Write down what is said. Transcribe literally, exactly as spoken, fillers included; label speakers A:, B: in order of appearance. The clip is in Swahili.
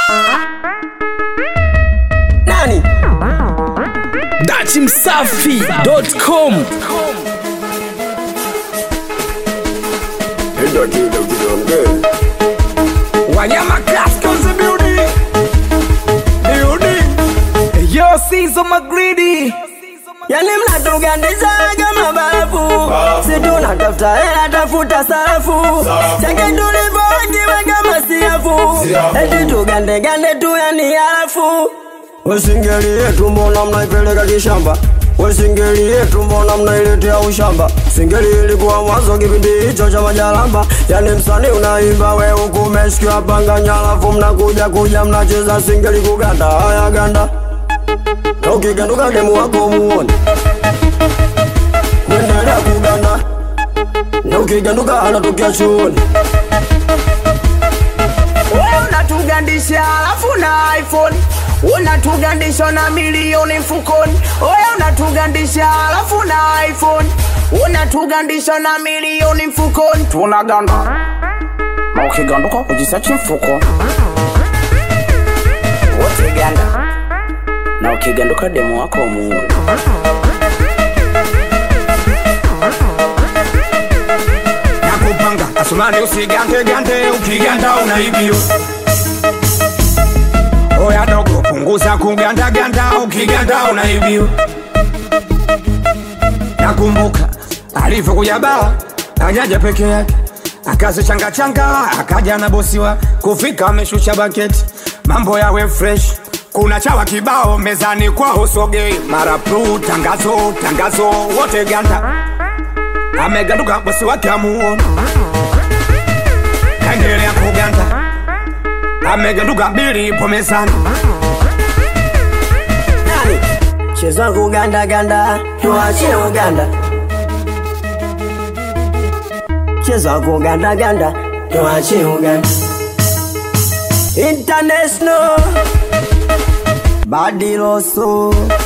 A: Nani?
B: Dachi Msafi dot com. Wanyama Classic on the building. Building. Yo, Caesar McGreedy.
A: Yani mnatugandisha kama babu. Si tunatafuta hela tafuta sarafu. Chake tulipo wengiwe kama siafu. Eti tugande gande tu yani halafu. Wasingeli yetu mbona mnaipeleka kishamba? Wasingeli yetu mbona mnailetea ushamba? Singeli ilikuwa mwanzo kipindi hicho cha majalamba. Yani msanii unaimba we huku umeshikiwa panga nyalafu. Mnakuja kuja mnacheza singeli kuganda. Haya ganda na ukiganduka demu wako muone. Mwendelea kuganda na ukiganduka anatokea chuoni.
C: Wewe unatugandisha alafu na iPhone, unatugandisha na milioni mfukoni. Wewe unatugandisha alafu na iPhone, unatugandisha na milioni mfukoni. Tunaganda na ukiganduka ujisachi mfuko. Wote ganda na ukiganduka demu wako muone.
B: Nakupanga asumani usigante gante, ukiganda unaibio. Oya dogo punguza kuganda ganda, ukiganda unaibio. Nakumbuka alivyo kujaba ajaja peke yake, akazi changa changa akaja na bosi wa kufika ameshusha bucket. Mambo yawe fresh, kuna chawa kibao mezani kwa usoge. Mara pru tangazo tangazo wote ganda. Ameganduka bosi wake amuona, kaendelea kuganda. Ameganduka bili ipo mezani.
A: Nani? Chezwa kuganda ganda, tuachie uganda. Chezwa kuganda ganda, tuachie uganda. International Badiloso